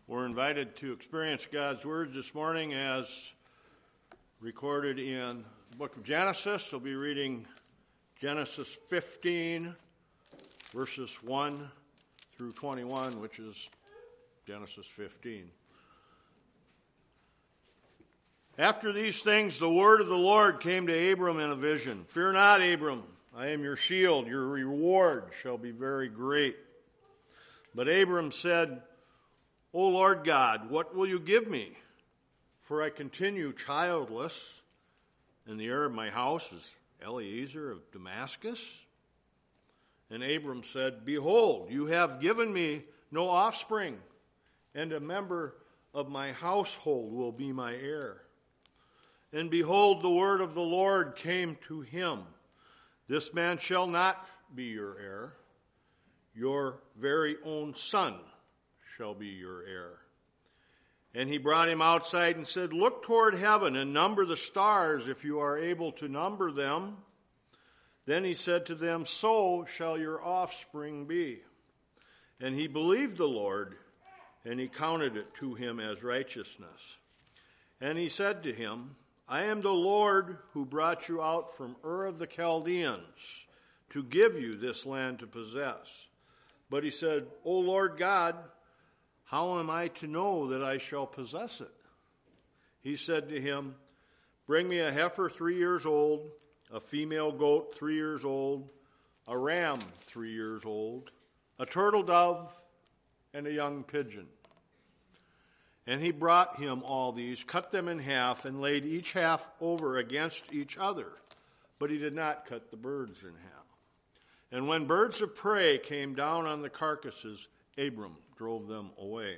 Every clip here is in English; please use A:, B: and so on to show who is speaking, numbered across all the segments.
A: We're invited to experience God's Word this morning as recorded in the book of Genesis. We'll be reading Genesis 15, verses 1 through 21, which is Genesis 15. After these things, the word of the Lord came to Abram in a vision. Fear not, Abram, I am your shield. Your reward shall be very great. But Abram said, O Lord God, what will you give me? For I continue childless, and the heir of my house is Eliezer of Damascus. And Abram said, Behold, you have given me no offspring, and a member of my household will be my heir. And behold, the word of the Lord came to him. This man shall not be your heir. Your very own son shall be your heir. And he brought him outside and said, Look toward heaven and number the stars if you are able to number them. Then he said to them, So shall your offspring be. And he believed the Lord, and he counted it to him as righteousness. And he said to him, I am the Lord who brought you out from Ur of the Chaldeans to give you this land to possess. But he said, O Lord God, how am I to know that I shall possess it? He said to him, Bring me a heifer 3 years old, a female goat 3 years old, a ram 3 years old, a turtle dove, and a young pigeon. And he brought him all these, cut them in half, and laid each half over against each other. But he did not cut the birds in half. And when birds of prey came down on the carcasses, Abram drove them away.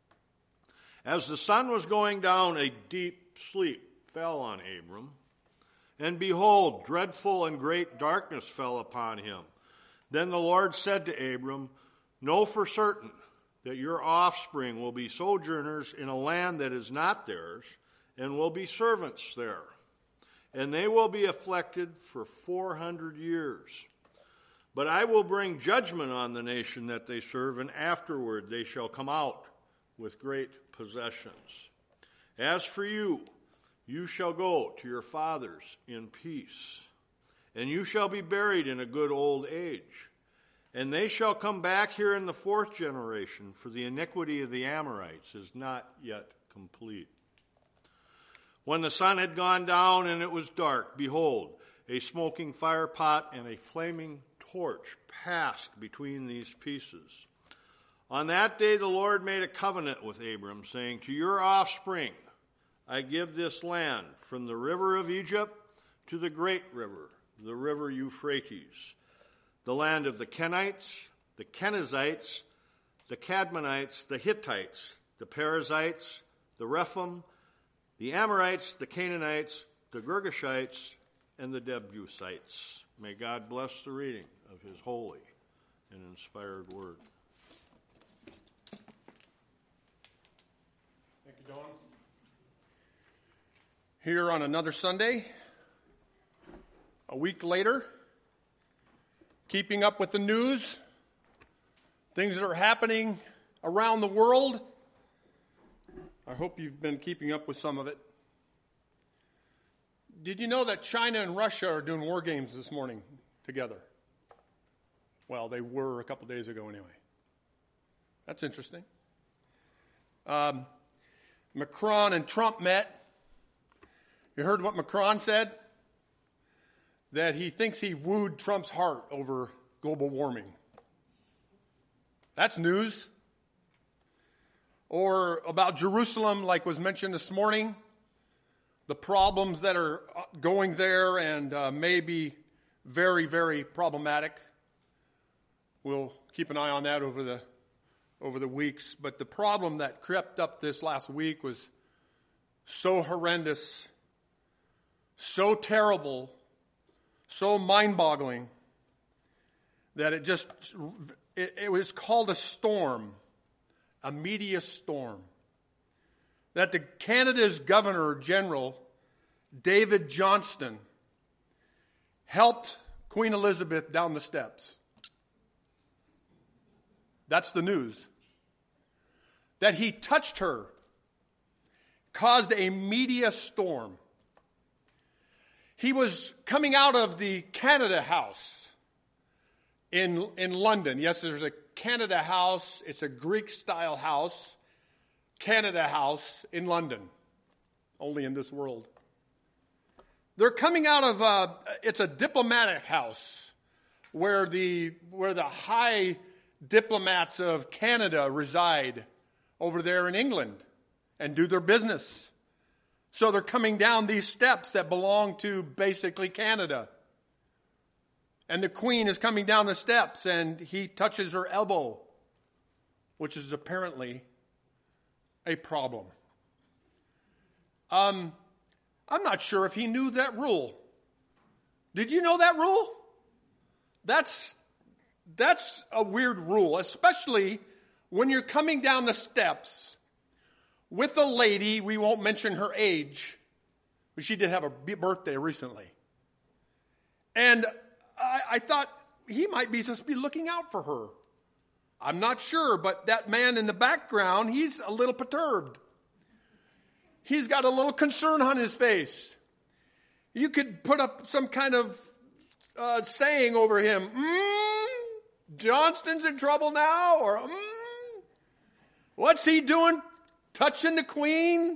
A: As the sun was going down, a deep sleep fell on Abram. And behold, dreadful and great darkness fell upon him. Then the Lord said to Abram, Know for certain that your offspring will be sojourners in a land that is not theirs, and will be servants there. And they will be afflicted for 400 years. But I will bring judgment on the nation that they serve, and afterward they shall come out with great possessions. As for you, you shall go to your fathers in peace, and you shall be buried in a good old age. And they shall come back here in the fourth generation, for the iniquity of the Amorites is not yet complete. When the sun had gone down and it was dark, behold, a smoking fire pot and a flaming torch passed between these pieces. On that day the Lord made a covenant with Abram, saying, To your offspring I give this land, from the river of Egypt to the great river, the river Euphrates, the land of the Kenites, the Kenizzites, the Cadmonites, the Hittites, the Perizzites, the Rephaim, the Amorites, the Canaanites, the Girgashites, and the Jebusites. May God bless the reading of his holy and inspired word.
B: Thank you, Don. Here on another Sunday, a week later, keeping up with the news, things that are happening around the world. I hope you've been keeping up with some of it. Did you know that China and Russia are doing war games this morning together? Well, they were a couple days ago anyway. That's interesting. Macron and Trump met. You heard what Macron said? That he thinks he wooed Trump's heart over global warming. That's news. Or about Jerusalem, like was mentioned this morning, the problems that are going there and may be very, very problematic. We'll keep an eye on that over the weeks. But the problem that crept up this last week was so horrendous, so terrible, so mind-boggling that it was called a storm, a media storm. That Canada's Governor General, David Johnston, helped Queen Elizabeth down the steps. That's the news. that he touched her caused a media storm. He was coming out of the Canada House in London. Yes, there's a Canada House. It's a Greek-style house. Canada House in London. Only in this world. They're coming out of, it's a diplomatic house where the high diplomats of Canada reside over there in England and do their business. So they're coming down these steps that belong to basically Canada. And the Queen is coming down the steps and he touches her elbow, which is apparently a problem. I'm not sure if he knew that rule. Did you know that rule? That's a weird rule, especially when you're coming down the steps with a lady. We won't mention her age, but she did have a birthday recently. And I thought he might just be looking out for her. I'm not sure, but that man in the background, he's a little perturbed. He's got a little concern on his face. You could put up some kind of saying over him. Johnston's in trouble now? Or, what's he doing? Touching the Queen?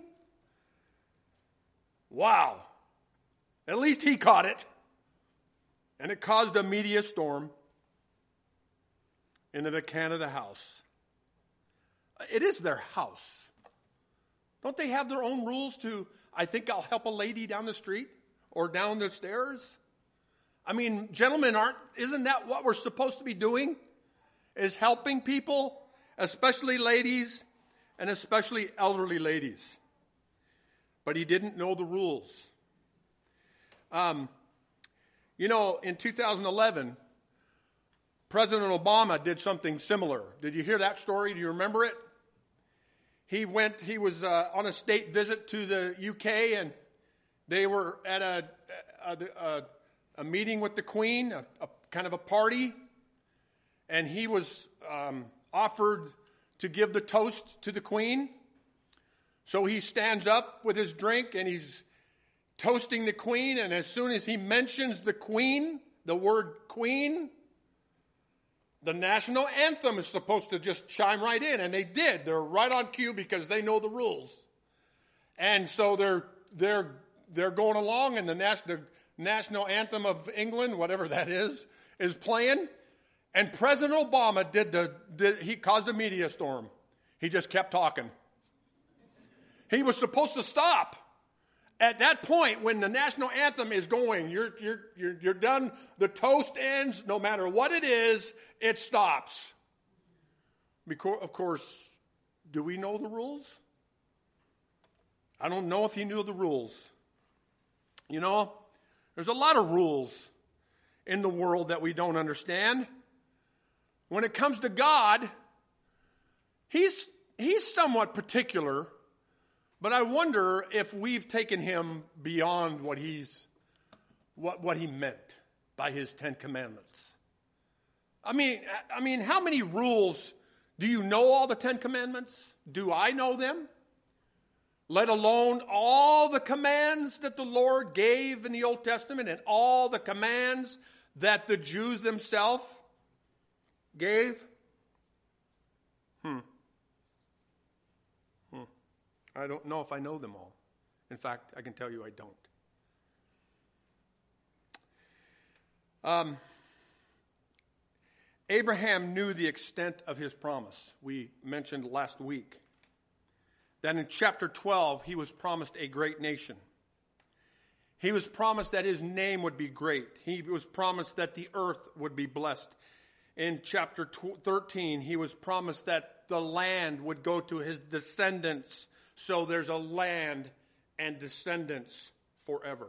B: Wow. At least he caught it. And it caused a media storm into the Canada House. It is their house. Don't they have their own rules to, I think I'll help a lady down the street or down the stairs? I mean, gentlemen, isn't that what we're supposed to be doing? Is helping people, especially ladies, and especially elderly ladies. But he didn't know the rules. In 2011, President Obama did something similar. Did you hear that story? Do you remember it? He was on a state visit to the UK, and they were at a meeting with the Queen, a kind of a party, and he was offered to give the toast to the Queen. So he stands up with his drink, and he's toasting the Queen, and as soon as he mentions the Queen, the word Queen, the national anthem is supposed to just chime right in, and they did. They're right on cue because they know the rules. And so they're going along, and the national anthem of England, whatever that is playing. And President Obama he caused a media storm. He just kept talking. He was supposed to stop. At that point, when the national anthem is going, you're done. The toast ends. No matter what it is, it stops. Because, of course, do we know the rules? I don't know if he knew the rules. There's a lot of rules in the world that we don't understand. When it comes to God, he's somewhat particular. But I wonder if we've taken him beyond what he meant by his 10 Commandments. I mean, how many rules do you know? All the 10 Commandments? Do I know them? Let alone all the commands that the Lord gave in the Old Testament and all the commands that the Jews themselves gave? I don't know if I know them all. In fact, I can tell you I don't. Abraham knew the extent of his promise. We mentioned last week that in chapter 12, he was promised a great nation. He was promised that his name would be great. He was promised that the earth would be blessed. In chapter 13, he was promised that the land would go to his descendants. So there's a land and descendants forever.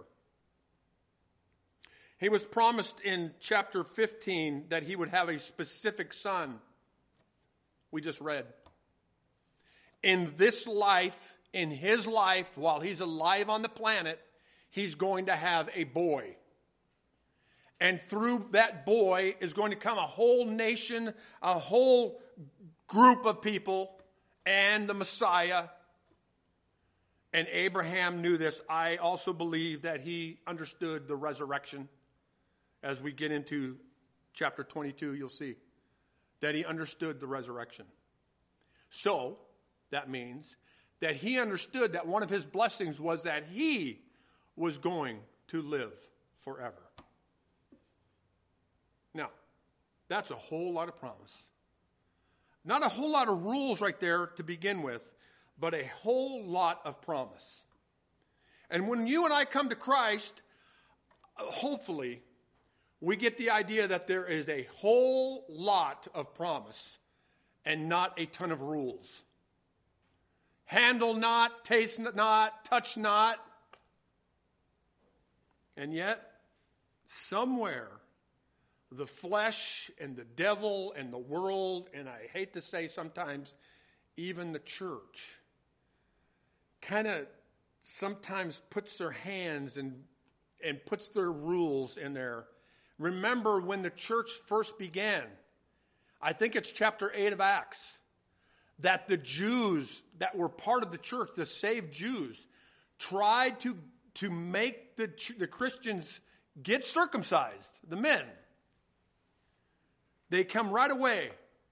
B: He was promised in chapter 15 that he would have a specific son. We just read. In this life, in his life, while he's alive on the planet, he's going to have a boy. And through that boy is going to come a whole nation, a whole group of people, and the Messiah. And Abraham knew this. I also believe that he understood the resurrection. As we get into chapter 22, you'll see that he understood the resurrection. So, that means that he understood that one of his blessings was that he was going to live forever. Now, that's a whole lot of promise. Not a whole lot of rules right there to begin with, but a whole lot of promise. And when you and I come to Christ, hopefully, we get the idea that there is a whole lot of promise and not a ton of rules. Handle not, taste not, touch not. And yet, somewhere, the flesh and the devil and the world, and I hate to say sometimes, even the church, kind of sometimes puts their hands and puts their rules in there. Remember when the church first began, I think it's chapter 8 of Acts, that the Jews that were part of the church, the saved Jews, tried to make the Christians get circumcised, the men. They come right away.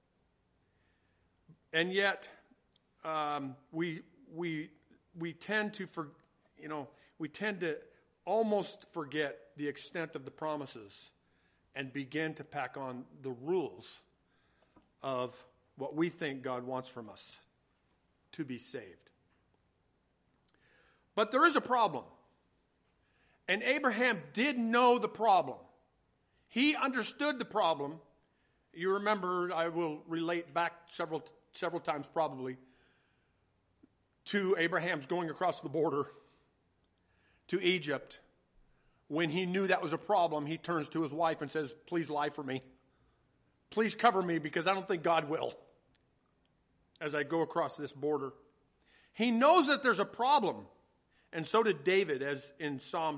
B: And yet, we tend to we tend to almost forget the extent of the promises and begin to pack on the rules of what we think God wants from us to be saved. But there is a problem. And Abraham did know the problem. He understood the problem. You remember, I will relate back several times probably to Abraham's going across the border to Egypt. When he knew that was a problem, he turns to his wife and says, "Please lie for me. Please cover me because I don't think God will as I go across this border." He knows that there's a problem. And so did David, as in Psalm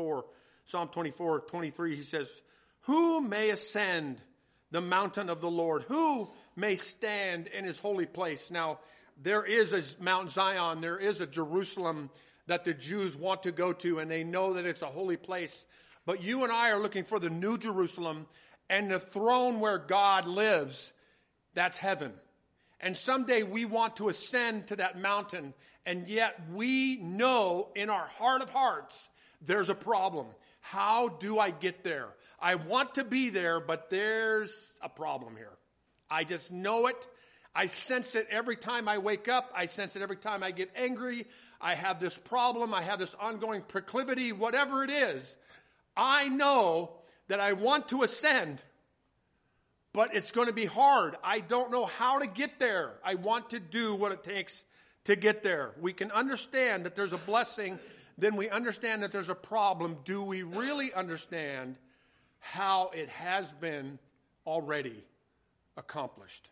B: 24:23, he says, "Who may ascend the mountain of the Lord? Who may stand in his holy place?" Now, there is a Mount Zion, there is a Jerusalem that the Jews want to go to, and they know that it's a holy place. But you and I are looking for the new Jerusalem, and the throne where God lives, that's heaven. And someday we want to ascend to that mountain, and yet we know in our heart of hearts there's a problem. How do I get there? I want to be there, but there's a problem here. I just know it. I sense it every time I wake up. I sense it every time I get angry. I have this problem. I have this ongoing proclivity, whatever it is. I know that I want to ascend, but it's going to be hard. I don't know how to get there. I want to do what it takes to get there. We can understand that there's a blessing. Then we understand that there's a problem. Do we really understand how it has been already accomplished?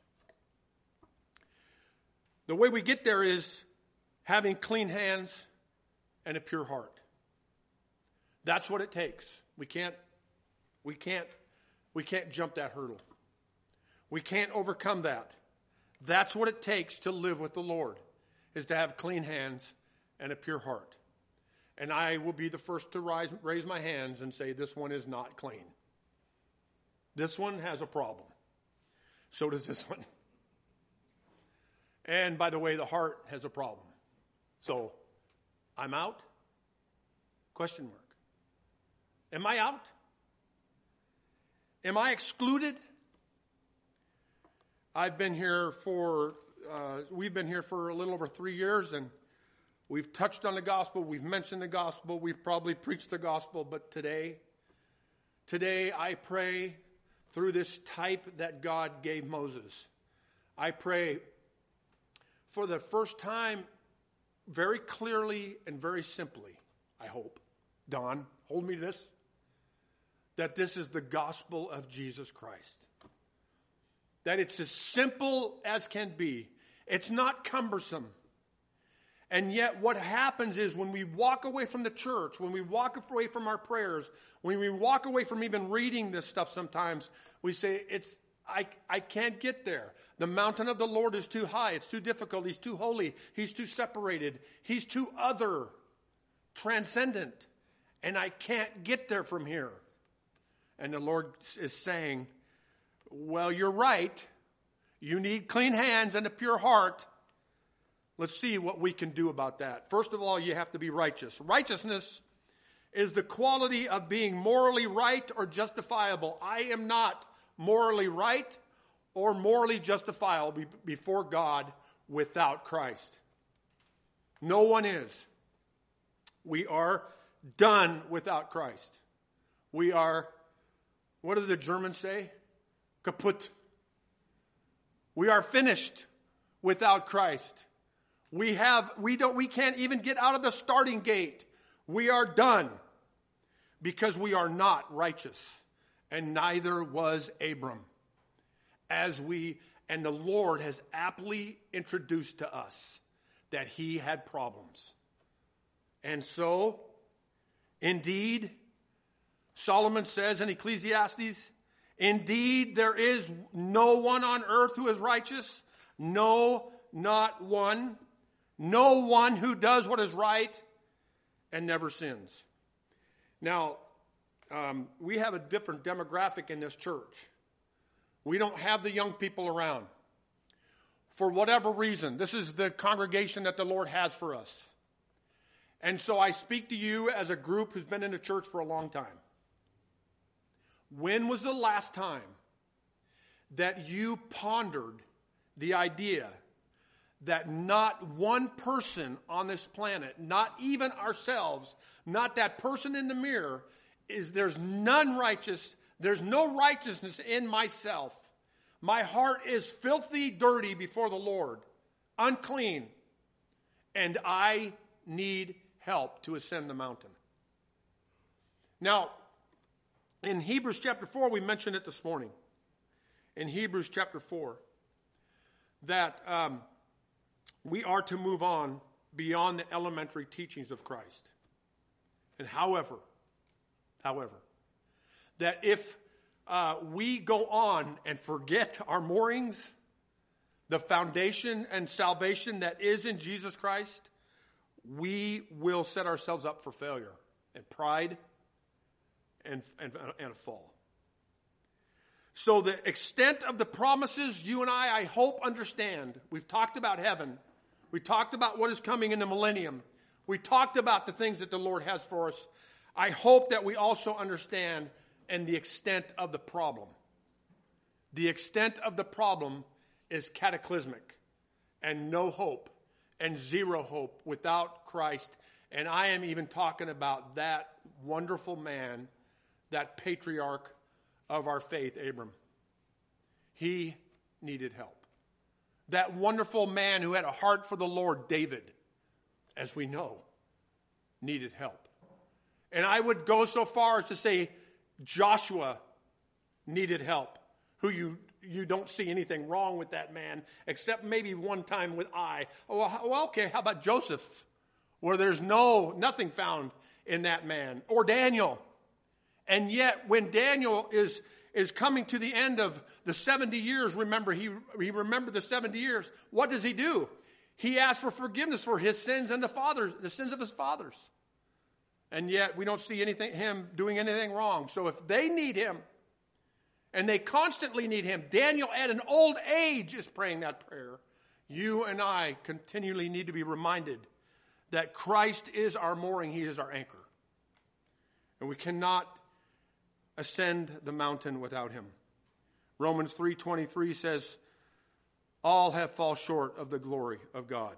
B: The way we get there is having clean hands and a pure heart. That's what it takes. We can't jump that hurdle. We can't overcome that. That's what it takes to live with the Lord, is to have clean hands and a pure heart. And I will be the first to raise my hands and say, this one is not clean. This one has a problem. So does this one. And by the way, the heart has a problem. So, I'm out? Question mark. Am I out? Am I excluded? We've been here for a little over 3 years, and we've touched on the gospel, we've mentioned the gospel, we've probably preached the gospel, but today I pray through this type that God gave Moses. I pray for the first time very clearly and very simply, I hope. Don, hold me to this. That this is the gospel of Jesus Christ. That it's as simple as can be. It's not cumbersome. And yet what happens is when we walk away from the church, when we walk away from our prayers, when we walk away from even reading this stuff sometimes, we say, I can't get there. The mountain of the Lord is too high. It's too difficult. He's too holy. He's too separated. He's too other, transcendent. And I can't get there from here. And the Lord is saying, well, you're right. You need clean hands and a pure heart. Let's see what we can do about that. First of all, you have to be righteous. Righteousness is the quality of being morally right or justifiable. I am not morally right or morally justifiable before God without Christ. No one is. We are done without Christ. We are, what do the Germans say? Kaputt. We are finished without Christ. We can't even get out of the starting gate. We are done because we are not righteous, and neither was Abram. And the Lord has aptly introduced to us that he had problems. And so, indeed, Solomon says in Ecclesiastes, indeed, there is no one on earth who is righteous. No, not one. No one who does what is right and never sins. Now, we have a different demographic in this church. We don't have the young people around. For whatever reason, this is the congregation that the Lord has for us. And so I speak to you as a group who's been in the church for a long time. When was the last time that you pondered the idea that not one person on this planet, not even ourselves, not that person in the mirror, there's none righteous, there's no righteousness in myself. My heart is filthy dirty before the Lord, unclean, and I need help to ascend the mountain. Now, in Hebrews chapter 4, we mentioned it this morning. In Hebrews chapter 4, that we are to move on beyond the elementary teachings of Christ. And however, that if we go on and forget our moorings, the foundation and salvation that is in Jesus Christ, we will set ourselves up for failure and pride and a fall. So the extent of the promises you and I hope, understand. We've talked about heaven. We talked about what is coming in the millennium. We talked about the things that the Lord has for us. I hope that we also understand and the extent of the problem. The extent of the problem is cataclysmic and no hope and zero hope without Christ. And I am even talking about that wonderful man, that patriarch of our faith, Abram. He needed help. That wonderful man who had a heart for the Lord, David, as we know, needed help. And I would go so far as to say Joshua needed help, who you don't see anything wrong with that man, except maybe one time with Ai. Well, okay, how about Joseph, where there's nothing found in that man, or Daniel. And yet, when Daniel is coming to the end of the 70 years, remember, he remembered the 70 years. What does he do? He asks for forgiveness for his sins and the sins of his fathers. And yet, we don't see him doing anything wrong. So if they need him, and they constantly need him, Daniel at an old age is praying that prayer. You and I continually need to be reminded that Christ is our mooring. He is our anchor. And we cannot ascend the mountain without him. Romans 3:23 says, all have fallen short of the glory of God.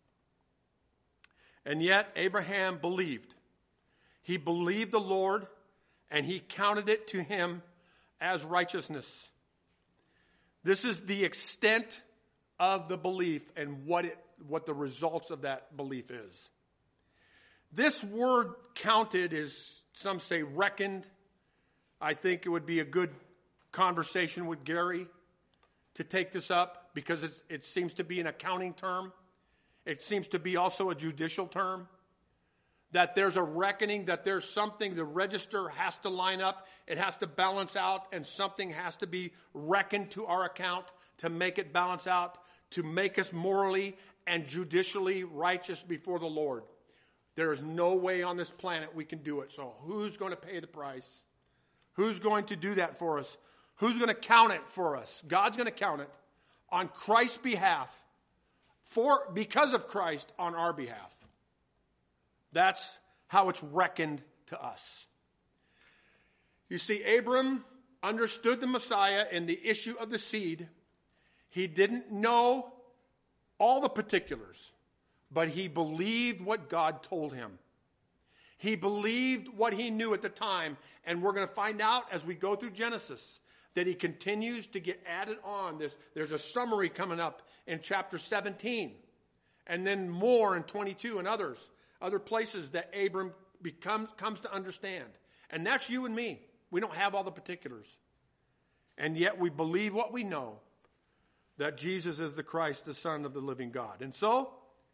B: And yet Abraham believed. He believed the Lord, and he counted it to him as righteousness. This is the extent of the belief and what the results of that belief is. This word counted is, some say, reckoned. I think it would be a good conversation with Gary to take this up, because it seems to be an accounting term. It seems to be also a judicial term. that there's a reckoning, that there's something, the register has to line up, it has to balance out, and something has to be reckoned to our account to make it balance out, to make us morally and judicially righteous before the Lord. There is no way on this planet we can do it. So who's going to pay the price? Who's going to do that for us? Who's going to count it for us? God's going to count it on Christ's behalf, because of Christ on our behalf. That's how it's reckoned to us. You see, Abram understood the Messiah and the issue of the seed. He didn't know all the particulars, but he believed what God told him. He believed what he knew at the time, and we're going to find out as we go through Genesis that he continues to get added on. There's a summary coming up in chapter 17, and then more in 22 and other places that Abram comes to understand. And that's you and me. We don't have all the particulars. And yet we believe what we know, that Jesus is the Christ, the Son of the living God. And so,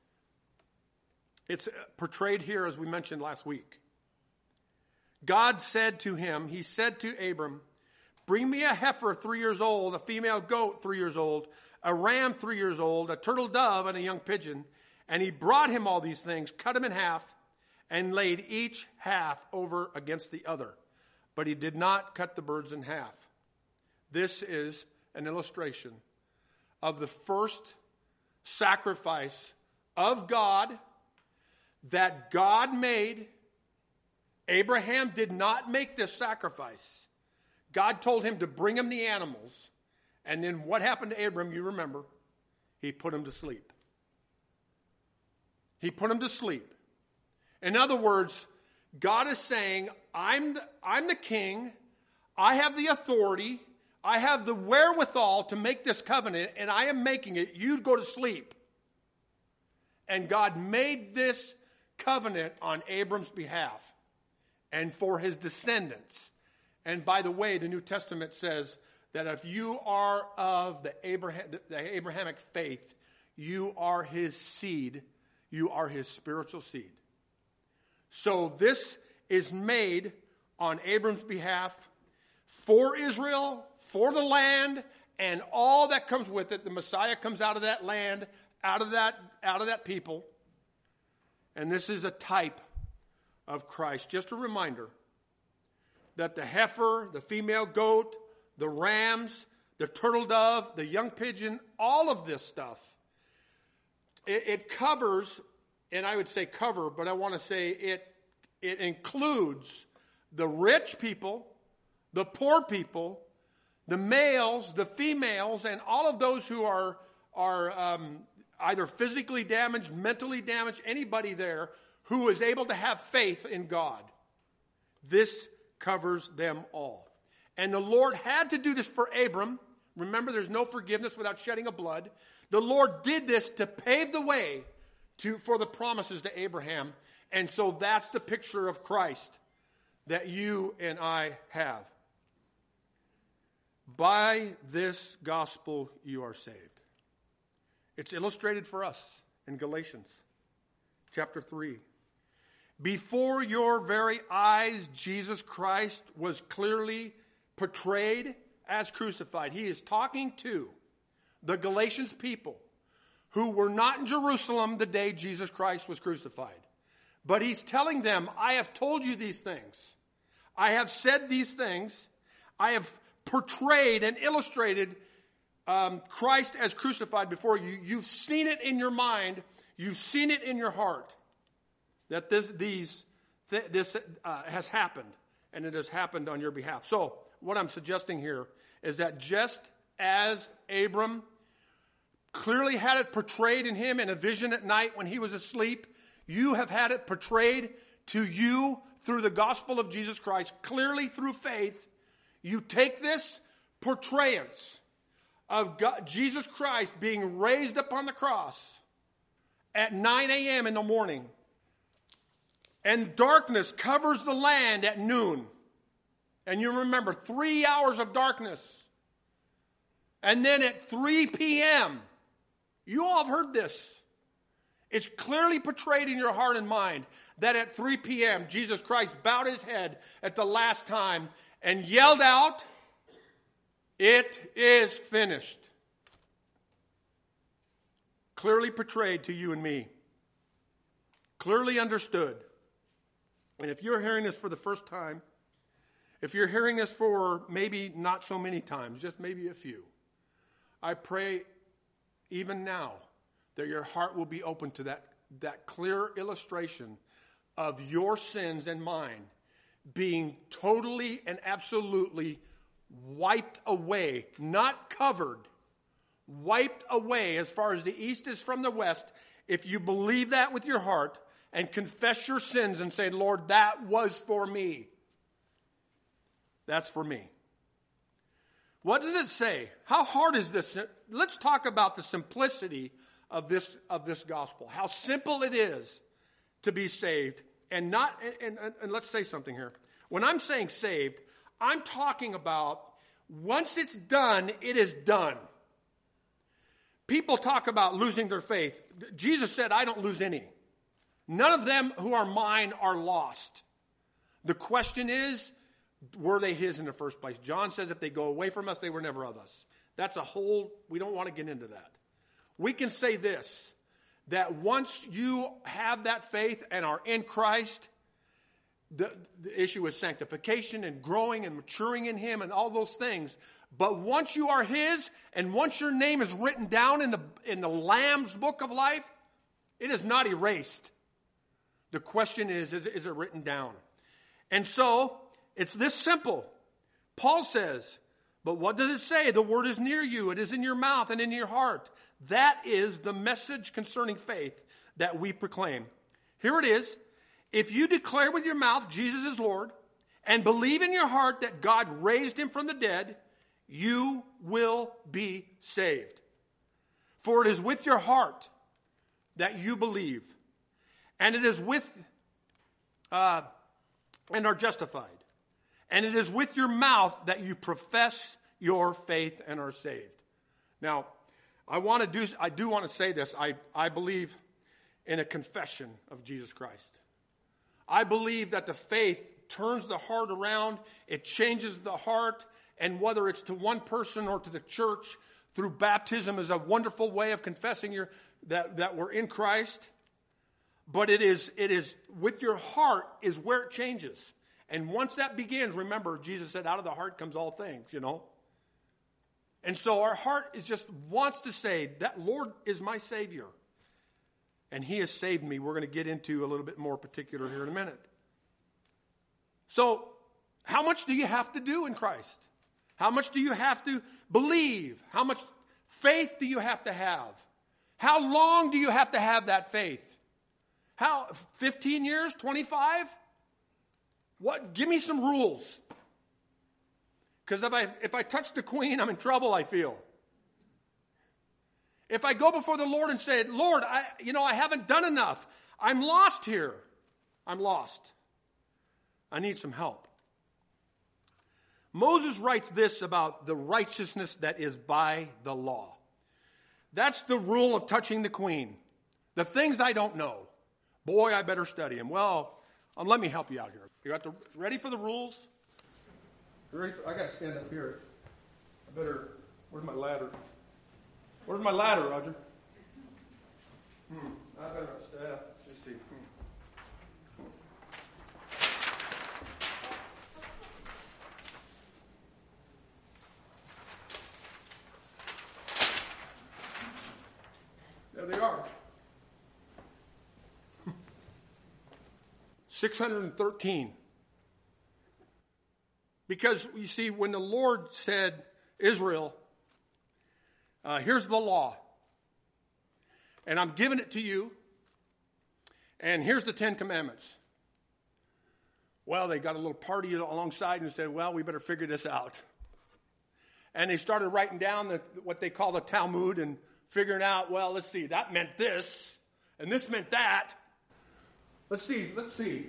B: it's portrayed here as we mentioned last week. God said to him, he said to Abram, bring me a heifer 3 years old, a female goat 3 years old, a ram 3 years old, a turtle dove, and a young pigeon. And he brought him all these things, cut them in half, and laid each half over against the other. But he did not cut the birds in half. This is an illustration of the first sacrifice of God that God made. Abraham did not make this sacrifice. God told him to bring him the animals. And then what happened to Abram, you remember? He put him to sleep. He put him to sleep. In other words, God is saying, I'm the king. I have the authority. I have the wherewithal to make this covenant, and I am making it. You go to sleep. And God made this covenant on Abram's behalf and for his descendants. And by the way, the New Testament says that if you are of the Abrahamic faith, you are his seed. You are his spiritual seed. So this is made on Abram's behalf for Israel, for the land, and all that comes with it. The Messiah comes out of that land, out of that people. And this is a type of Christ. Just a reminder that the heifer, the female goat, the rams, the turtle dove, the young pigeon, all of this stuff, it covers, and I would say cover, but I want to say it includes the rich people, the poor people, the males, the females, and all of those who are either physically damaged, mentally damaged, anybody there who is able to have faith in God. This covers them all. And the Lord had to do this for Abram. Remember, there's no forgiveness without shedding of blood. The Lord did this to pave the way for the promises to Abraham. And so that's the picture of Christ that you and I have. By this gospel you are saved. It's illustrated for us in Galatians chapter 3. Before your very eyes, Jesus Christ was clearly portrayed as crucified. He is talking to the Galatians people who were not in Jerusalem the day Jesus Christ was crucified. But he's telling them, I have told you these things. I have said these things. I have portrayed and illustrated Christ as crucified before you. You've seen it in your mind. You've seen it in your heart that this has happened, and it has happened on your behalf. So what I'm suggesting here is that just as Abram clearly had it portrayed in him in a vision at night when he was asleep, you have had it portrayed to you through the gospel of Jesus Christ, clearly through faith. You take this portrayance of God, Jesus Christ being raised up on the cross at 9 a.m. in the morning, and darkness covers the land at noon. And you remember 3 hours of darkness. And then at 3 p.m., you all have heard this. It's clearly portrayed in your heart and mind that at 3 p.m. Jesus Christ bowed his head at the last time and yelled out, "It is finished." Clearly portrayed to you and me. Clearly understood. And if you're hearing this for the first time, if you're hearing this for maybe not so many times, just maybe a few, I pray even now that your heart will be open to that clear illustration of your sins and mine being totally and absolutely wiped away, not covered, wiped away as far as the east is from the west. If you believe that with your heart and confess your sins and say, "Lord, that was for me. That's for me." What does it say? How hard is this? Let's talk about the simplicity of this gospel. How simple it is to be saved. And let's say something here. When I'm saying saved, I'm talking about once it's done, it is done. People talk about losing their faith. Jesus said, "I don't lose any. None of them who are mine are lost." The question is, were they his in the first place? John says if they go away from us, they were never of us. We don't want to get into that. We can say this, that once you have that faith and are in Christ, the issue is sanctification and growing and maturing in him and all those things. But once you are his and once your name is written down in the Lamb's book of life, it is not erased. The question is it written down? And so, it's this simple. Paul says, but what does it say? The word is near you. It is in your mouth and in your heart. That is the message concerning faith that we proclaim. Here it is. If you declare with your mouth Jesus is Lord and believe in your heart that God raised him from the dead, you will be saved. For it is with your heart that you believe, and it is and are justified. And it is with your mouth that you profess your faith and are saved. Now, I do want to say this. I believe in a confession of Jesus Christ. I believe that the faith turns the heart around. It changes the heart. And whether it's to one person or to the church, through baptism is a wonderful way of confessing that we're in Christ. But it is with your heart is where it changes. And once that begins, remember, Jesus said, out of the heart comes all things, And so our heart wants to say, that Lord is my Savior. And he has saved me. We're going to get into a little bit more particular here in a minute. So, how much do you have to do in Christ? How much do you have to believe? How much faith do you have to have? How long do you have to have that faith? 15 years? 25? What? Give me some rules. Because if I touch the queen, I'm in trouble, I feel. If I go before the Lord and say, "Lord, I haven't done enough. I'm lost here. I'm lost. I need some help." Moses writes this about the righteousness that is by the law. That's the rule of touching the queen. The things I don't know. Boy, I better study them. Well, let me help you out here. You ready for the rules? I got to stand up here. Where's my ladder? Where's my ladder, Roger? I better not stand. Let's see. There they are. 613. Because, you see, when the Lord said, Israel, here's the law, and I'm giving it to you, and here's the 10 Commandments. Well, they got a little party alongside and said, well, we better figure this out. And they started writing down what they call the Talmud and figuring out, well, let's see, that meant this, and this meant that. Let's see. Let's see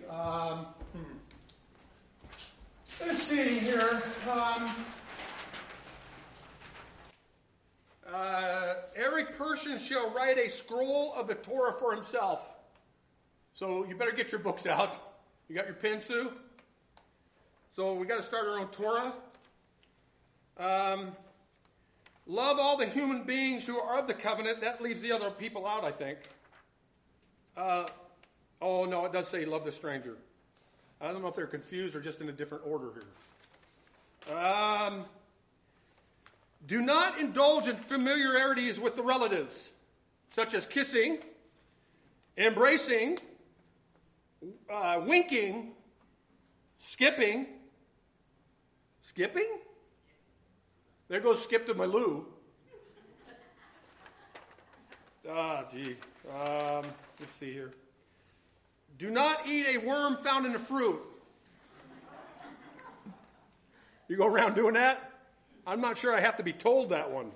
B: here. Every person shall write a scroll of the Torah for himself. So you better get your books out. You got your pen, Sue? So we got to start our own Torah. Love all the human beings who are of the covenant. That leaves the other people out, I think. Oh, no, it does say love the stranger. I don't know if they're confused or just in a different order here. Do not indulge in familiarities with the relatives, such as kissing, embracing, winking, skipping. Skipping? There goes Skip to my Lou. Let's see here. Do not eat a worm found in the fruit. You go around doing that? I'm not sure I have to be told that one.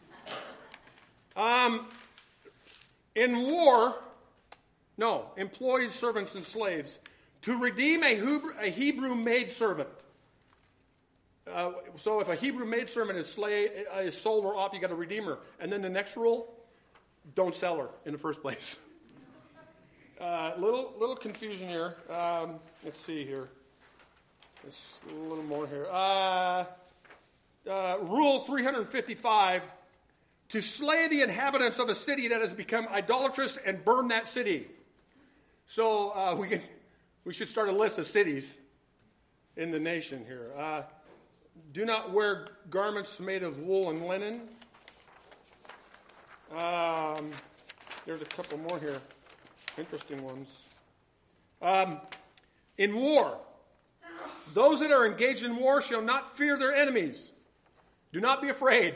B: In war, employees, servants, and slaves. To redeem a Hebrew maidservant. So if a Hebrew maidservant is sold or off, you got to redeem her. And then the next rule, don't sell her in the first place. Little confusion here. Let's see here. There's a little more here. Rule 355, to slay the inhabitants of a city that has become idolatrous and burn that city. So we should start a list of cities in the nation here. Do not wear garments made of wool and linen. There's a couple more here. Interesting ones. In war, those that are engaged in war shall not fear their enemies. Do not be afraid.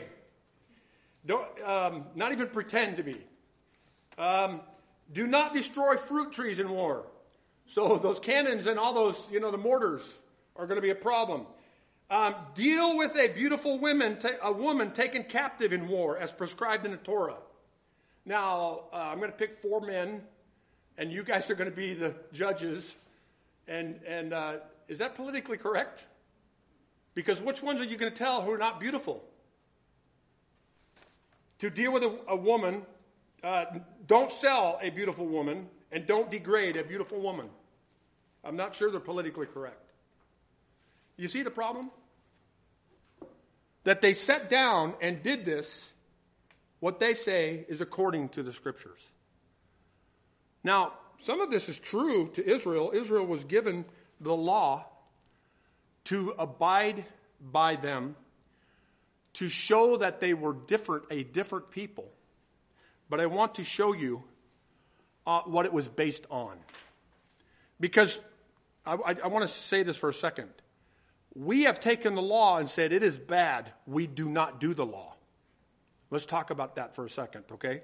B: Not even pretend to be. Do not destroy fruit trees in war. So those cannons and all those, the mortars are going to be a problem. Deal with a beautiful a woman taken captive in war as prescribed in the Torah. Now, I'm going to pick 4 men, and you guys are going to be the judges. And is that politically correct? Because which ones are you going to tell who are not beautiful? To deal with a woman, don't sell a beautiful woman, and don't degrade a beautiful woman. I'm not sure they're politically correct. You see the problem? That they sat down and did this, what they say is according to the scriptures. Now, some of this is true to Israel. Israel was given the law to abide by them, to show that they were a different people. But I want to show you what it was based on. Because I want to say this for a second. We have taken the law and said it is bad. We do not do the law. Let's talk about that for a second, okay?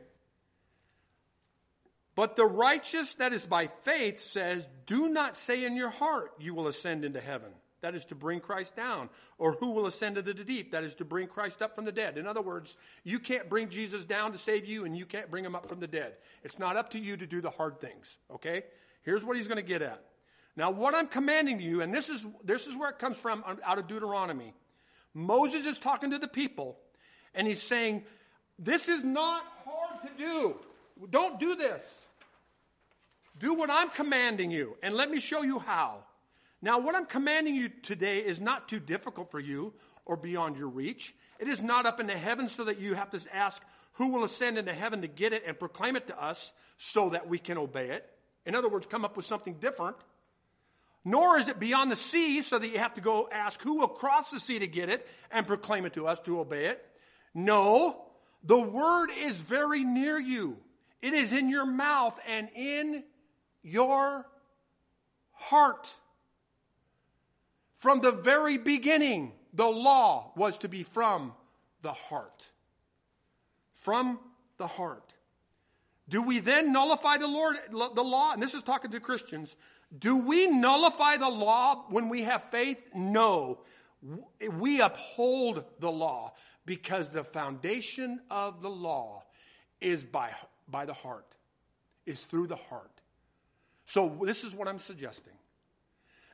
B: But the righteous that is by faith says, do not say in your heart, you will ascend into heaven. That is to bring Christ down. Or who will ascend into the deep? That is to bring Christ up from the dead. In other words, you can't bring Jesus down to save you, and you can't bring him up from the dead. It's not up to you to do the hard things, okay? Here's what he's going to get at. Now, what I'm commanding you, and this is where it comes from out of Deuteronomy. Moses is talking to the people, and he's saying, this is not hard to do. Don't do this. Do what I'm commanding you, and let me show you how. Now, what I'm commanding you today is not too difficult for you or beyond your reach. It is not up in the heavens so that you have to ask who will ascend into heaven to get it and proclaim it to us so that we can obey it. In other words, come up with something different. Nor is it beyond the sea so that you have to go ask who will cross the sea to get it and proclaim it to us to obey it. No, the word is very near you. It is in your mouth and in your heart. From the very beginning, the law was to be from the heart. From the heart. Do we then nullify the law? And this is talking to Christians. Do we nullify the law when we have faith? No. We uphold the law because the foundation of the law is by the heart, is through the heart. So this is what I'm suggesting.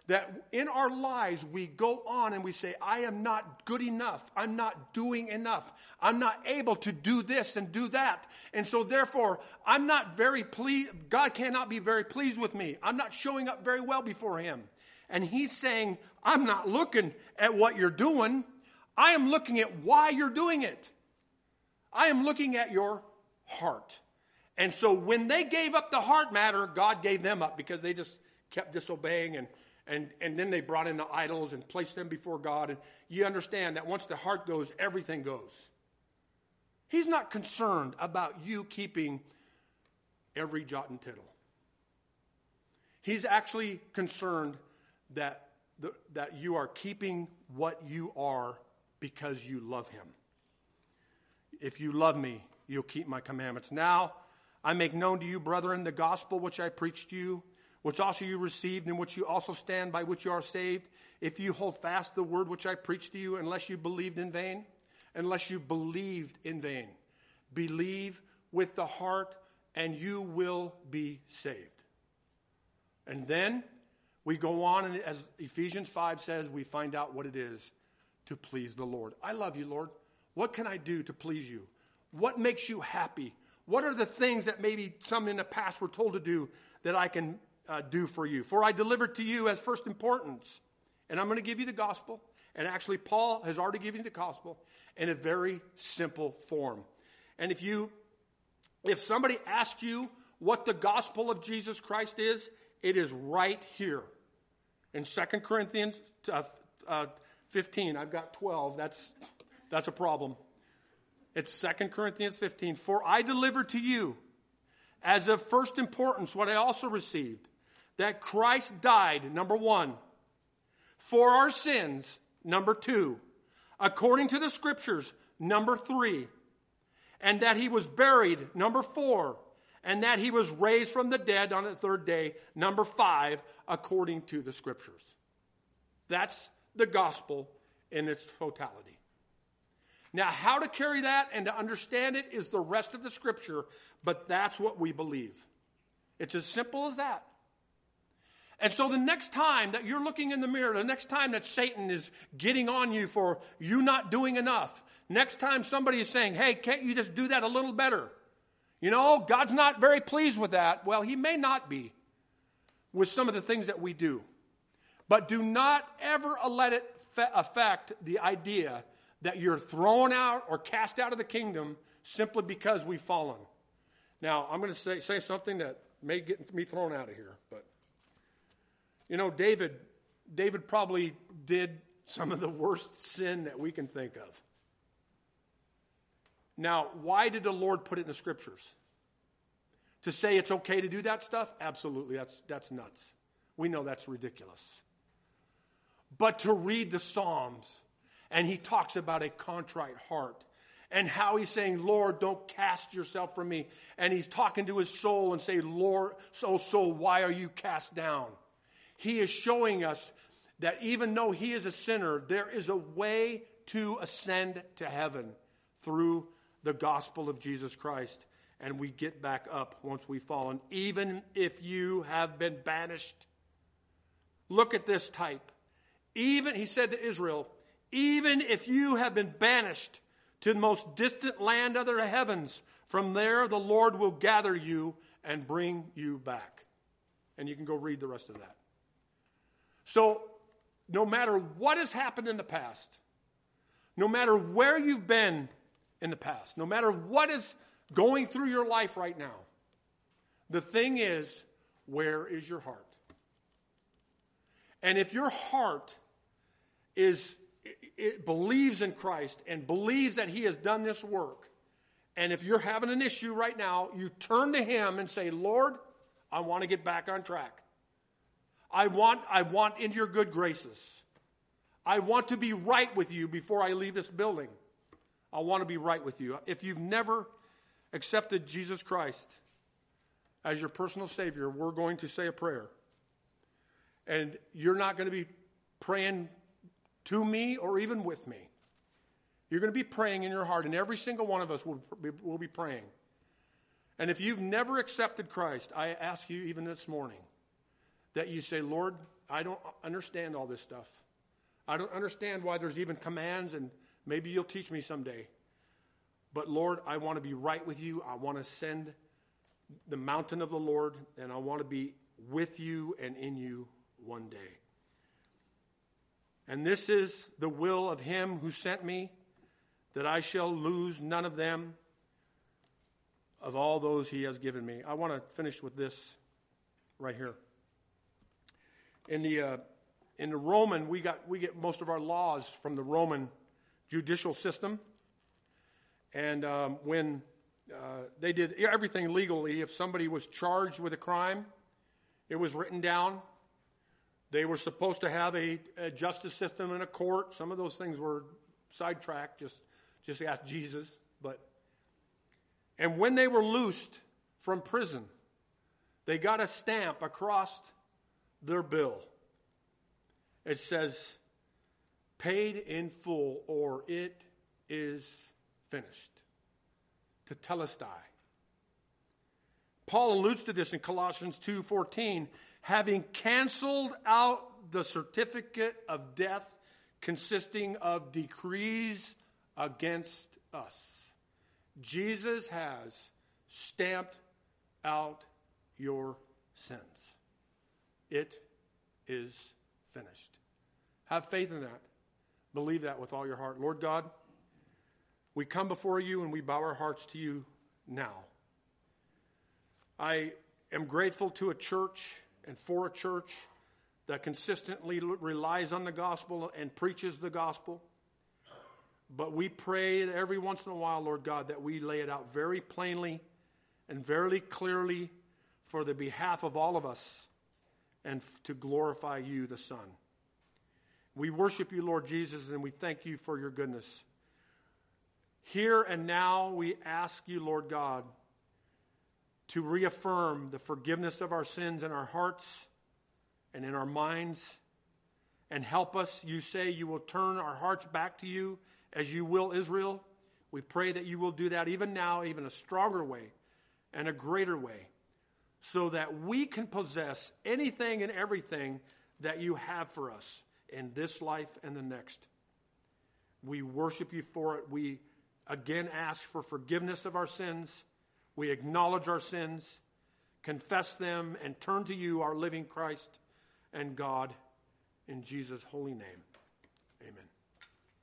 B: that in our lives we go on and we say, I am not good enough. I'm not doing enough. I'm not able to do this and do that. And so therefore, I'm not very pleased. God cannot be very pleased with me. I'm not showing up very well before him. And he's saying, I'm not looking at what you're doing. I am looking at why you're doing it. I am looking at your heart. And so when they gave up the heart matter, God gave them up because they just kept disobeying, and then they brought in the idols and placed them before God. And you understand that once the heart goes, everything goes. He's not concerned about you keeping every jot and tittle. He's actually concerned that you are keeping what you are because you love him. If you love me, you'll keep my commandments. Now, I make known to you, brethren, the gospel which I preached to you, which also you received, in which you also stand, by which you are saved, if you hold fast the word which I preached to you, unless you believed in vain. Unless you believed in vain. Believe with the heart, and you will be saved. And then we go on, and as Ephesians 5 says, we find out what it is to please the Lord. I love you, Lord. What can I do to please you? What makes you happy? What are the things that maybe some in the past were told to do that I can do for you? For I delivered to you as first importance. And I'm going to give you the gospel. And actually, Paul has already given you the gospel in a very simple form. And if somebody asks you what the gospel of Jesus Christ is, it is right here. In 2 Corinthians 15, I've got 12. That's a problem. It's 2 Corinthians 15. For I delivered to you as of first importance what I also received, that Christ died, number 1, for our sins, number 2, according to the scriptures, number 3, and that he was buried, number 4, and that he was raised from the dead on the third day, number 5, according to the scriptures. That's the gospel in its totality. Now, how to carry that and to understand it is the rest of the scripture, but that's what we believe. It's as simple as that. And so the next time that you're looking in the mirror, the next time that Satan is getting on you for you not doing enough, next time somebody is saying, hey, can't you just do that a little better? You know, God's not very pleased with that. Well, he may not be with some of the things that we do. But do not ever let it affect the idea that you're thrown out or cast out of the kingdom simply because we've fallen. Now, I'm going to say something that may get me thrown out of here. But, you know, David probably did some of the worst sin that we can think of. Now, why did the Lord put it in the scriptures? To say it's okay to do that stuff? Absolutely, that's nuts. We know that's ridiculous. But to read the Psalms, and he talks about a contrite heart, and how he's saying, Lord, don't cast yourself from me. And he's talking to his soul and saying, Lord, soul, why are you cast down? He is showing us that even though he is a sinner, there is a way to ascend to heaven through the gospel of Jesus Christ. And we get back up once we've fallen, even if you have been banished. Look at this type. Even, he said to Israel, even if you have been banished to the most distant land under the heavens, from there the Lord will gather you and bring you back. And you can go read the rest of that. So, no matter what has happened in the past, no matter where you've been in the past, no matter what is going through your life right now, the thing is, where is your heart? And if your heart it believes in Christ and believes that he has done this work, and if you're having an issue right now, you turn to him and say, Lord, I want to get back on track. I want into your good graces. I want to be right with you before I leave this building. I want to be right with you. If you've never accepted Jesus Christ as your personal Savior, we're going to say a prayer. And you're not going to be praying to me or even with me. You're going to be praying in your heart, and every single one of us will be praying. And if you've never accepted Christ, I ask you even this morning that you say, Lord, I don't understand all this stuff. I don't understand why there's even commands, and maybe you'll teach me someday. But Lord, I want to be right with you. I want to ascend the mountain of the Lord, and I want to be with you and in you one day. And this is the will of him who sent me, that I shall lose none of them, of all those he has given me. I want to finish with this right here. In the Roman, we get most of our laws from the Roman judicial system. And when they did everything legally, if somebody was charged with a crime, it was written down. They were supposed to have a justice system and a court. Some of those things were sidetracked. Just ask Jesus. And when they were loosed from prison, they got a stamp across their bill. It says, paid in full, or it is finished. Tetelestai. Paul alludes to this in Colossians 2:14, having canceled out the certificate of death consisting of decrees against us. Jesus has stamped out your sins. It is finished. Have faith in that. Believe that with all your heart. Lord God, we come before you and we bow our hearts to you now. I am grateful to a church and for a church that consistently relies on the gospel and preaches the gospel. But we pray that every once in a while, Lord God, that we lay it out very plainly and very clearly for the behalf of all of us and to glorify you, the Son. We worship you, Lord Jesus, and we thank you for your goodness. Here and now we ask you, Lord God, to reaffirm the forgiveness of our sins in our hearts and in our minds, and help us. You say you will turn our hearts back to you as you will Israel. We pray that you will do that even now, even a stronger way and a greater way, so that we can possess anything and everything that you have for us in this life and the next. We worship you for it. We again ask for forgiveness of our sins. We acknowledge our sins, confess them, and turn to you, our living Christ and God, in Jesus' holy name. Amen.